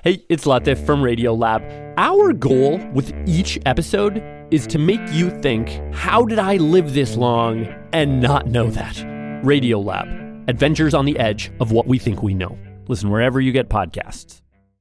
Hey, it's Latif from Radiolab. Our goal with each episode is to make you think, how did I live this long and not know that? Radiolab, adventures on the edge of what we think we know. Listen wherever you get podcasts.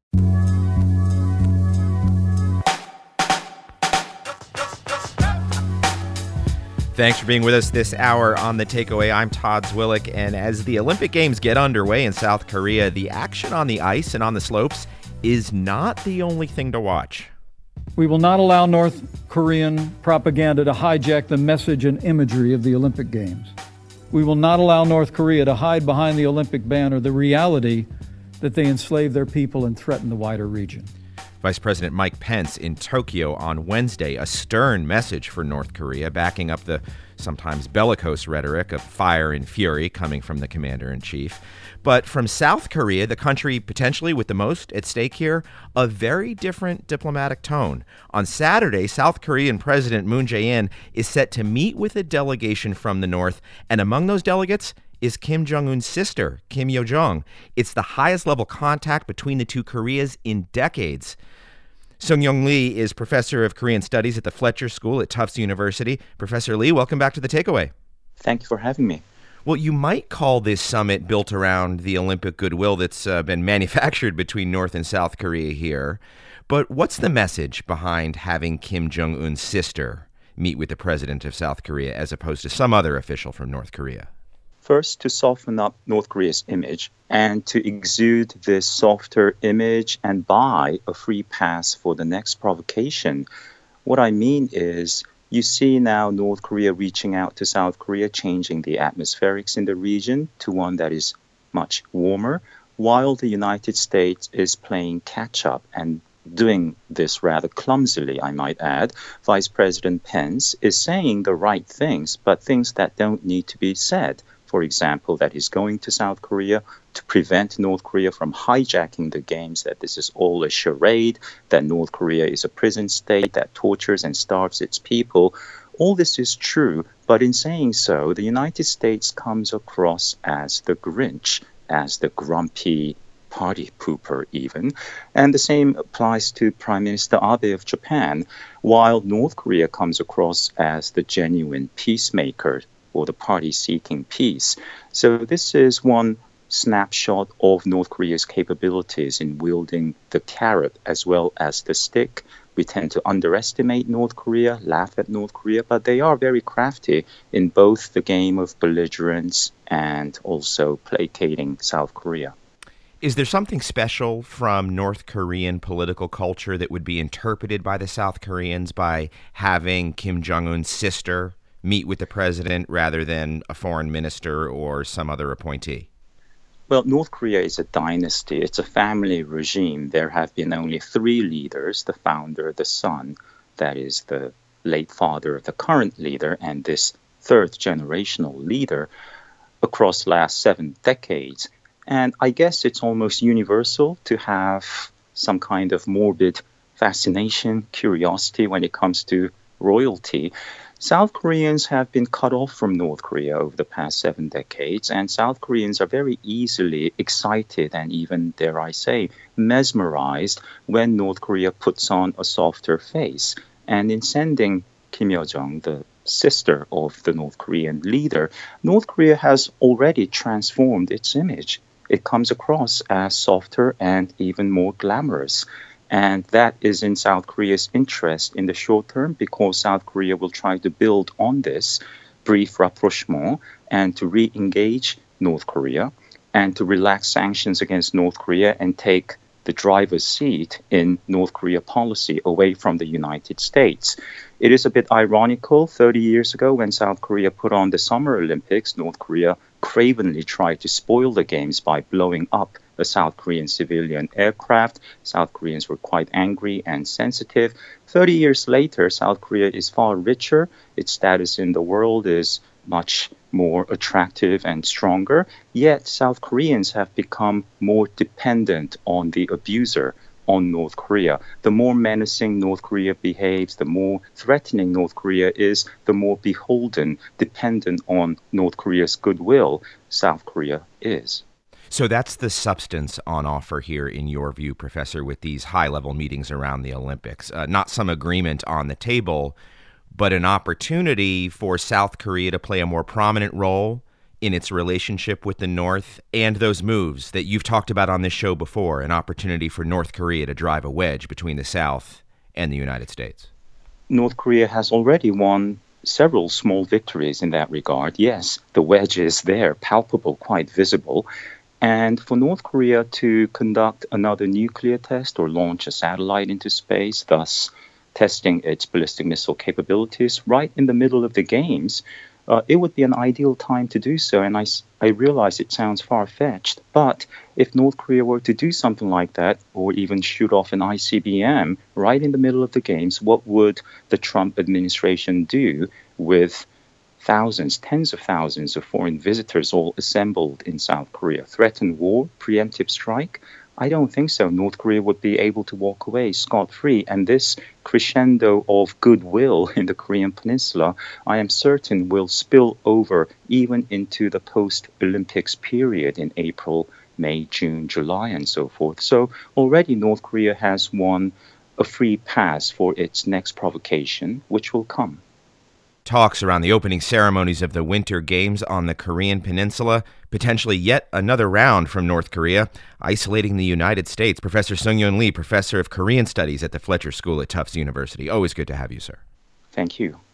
Thanks for being with us this hour on The Takeaway. I'm Todd Zwillich, and as the Olympic Games get underway in South Korea, the action on the ice and on the slopes is not the only thing to watch. We will not allow North Korean propaganda to hijack the message and imagery of the Olympic Games. We will not allow North Korea to hide behind the Olympic banner the reality that they enslave their people and threaten the wider region. Vice President Mike Pence in Tokyo on Wednesday, a stern message for North Korea, backing up the sometimes bellicose rhetoric of fire and fury coming from the commander-in-chief. But from South Korea, the country potentially with the most at stake here, a very different diplomatic tone. On Saturday, South Korean President Moon Jae-in is set to meet with a delegation from the North, and among those delegates is Kim Jong-un's sister, Kim Yo-jong. It's the highest level contact between the two Koreas in decades. Sung-Young Lee is professor of Korean studies at the Fletcher School at Tufts University. Professor Lee, welcome back to The Takeaway. Thank you for having me. Well, you might call this summit built around the Olympic goodwill that's been manufactured between North and South Korea here. But what's the message behind having Kim Jong-un's sister meet with the president of South Korea as opposed to some other official from North Korea? First, to soften up North Korea's image and to exude this softer image and buy a free pass for the next provocation. What I mean is, you see now North Korea reaching out to South Korea, changing the atmospherics in the region to one that is much warmer, while the United States is playing catch-up and doing this rather clumsily, I might add. Vice President Pence is saying the right things, but things that don't need to be said. For example, that he's going to South Korea to prevent North Korea from hijacking the games, that this is all a charade, that North Korea is a prison state that tortures and starves its people. All this is true, but in saying so, the United States comes across as the Grinch, as the grumpy party pooper even. And the same applies to Prime Minister Abe of Japan, while North Korea comes across as the genuine peacemaker, or the party seeking peace. So this is one snapshot of North Korea's capabilities in wielding the carrot as well as the stick. We tend to underestimate North Korea, laugh at North Korea, but they are very crafty in both the game of belligerence and also placating South Korea. Is there something special from North Korean political culture that would be interpreted by the South Koreans by having Kim Jong-un's sister meet with the president rather than a foreign minister or some other appointee? Well, North Korea is a dynasty. It's a family regime. There have been only three leaders, the founder, the son, that is the late father of the current leader, and this third generational leader across the last 7 decades. And I guess it's almost universal to have some kind of morbid fascination, curiosity when it comes to royalty. South Koreans have been cut off from North Korea over the past 7 decades, and South Koreans are very easily excited and even, dare I say, mesmerized when North Korea puts on a softer face. And in sending Kim Yo-jong, the sister of the North Korean leader, North Korea has already transformed its image. It comes across as softer and even more glamorous. And that is in South Korea's interest in the short term, because South Korea will try to build on this brief rapprochement and to re-engage North Korea and to relax sanctions against North Korea and take the driver's seat in North Korea policy away from the United States. It is a bit ironical. 30 years ago, when South Korea put on the Summer Olympics, North Korea cravenly tried to spoil the games by blowing up a South Korean civilian aircraft. South Koreans were quite angry and sensitive. 30 years later, South Korea is far richer. Its status in the world is much more attractive and stronger. Yet South Koreans have become more dependent on the abuser, on North Korea. The more menacing North Korea behaves, the more threatening North Korea is, the more beholden, dependent on North Korea's goodwill South Korea is. So that's the substance on offer here, in your view, Professor, with these high-level meetings around the Olympics. Not some agreement on the table, but an opportunity for South Korea to play a more prominent role in its relationship with the North, and those moves that you've talked about on this show before, an opportunity for North Korea to drive a wedge between the South and the United States. North Korea has already won several small victories in that regard. Yes, the wedge is there, palpable, quite visible. And for North Korea to conduct another nuclear test or launch a satellite into space, thus testing its ballistic missile capabilities right in the middle of the games, it would be an ideal time to do so. And I realize it sounds far-fetched, but if North Korea were to do something like that, or even shoot off an ICBM right in the middle of the games, what would the Trump administration do with thousands, tens of thousands of foreign visitors all assembled in South Korea? Threaten war? Preemptive strike? I don't think so. North Korea would be able to walk away scot-free. And this crescendo of goodwill in the Korean Peninsula, I am certain, will spill over even into the post-Olympics period in April, May, June, July, and so forth. So already North Korea has won a free pass for its next provocation, which will come. Talks around the opening ceremonies of the Winter Games on the Korean Peninsula, potentially yet another round from North Korea, isolating the United States. Professor Seung-Yeon Lee, Professor of Korean Studies at the Fletcher School at Tufts University. Always good to have you, sir. Thank you.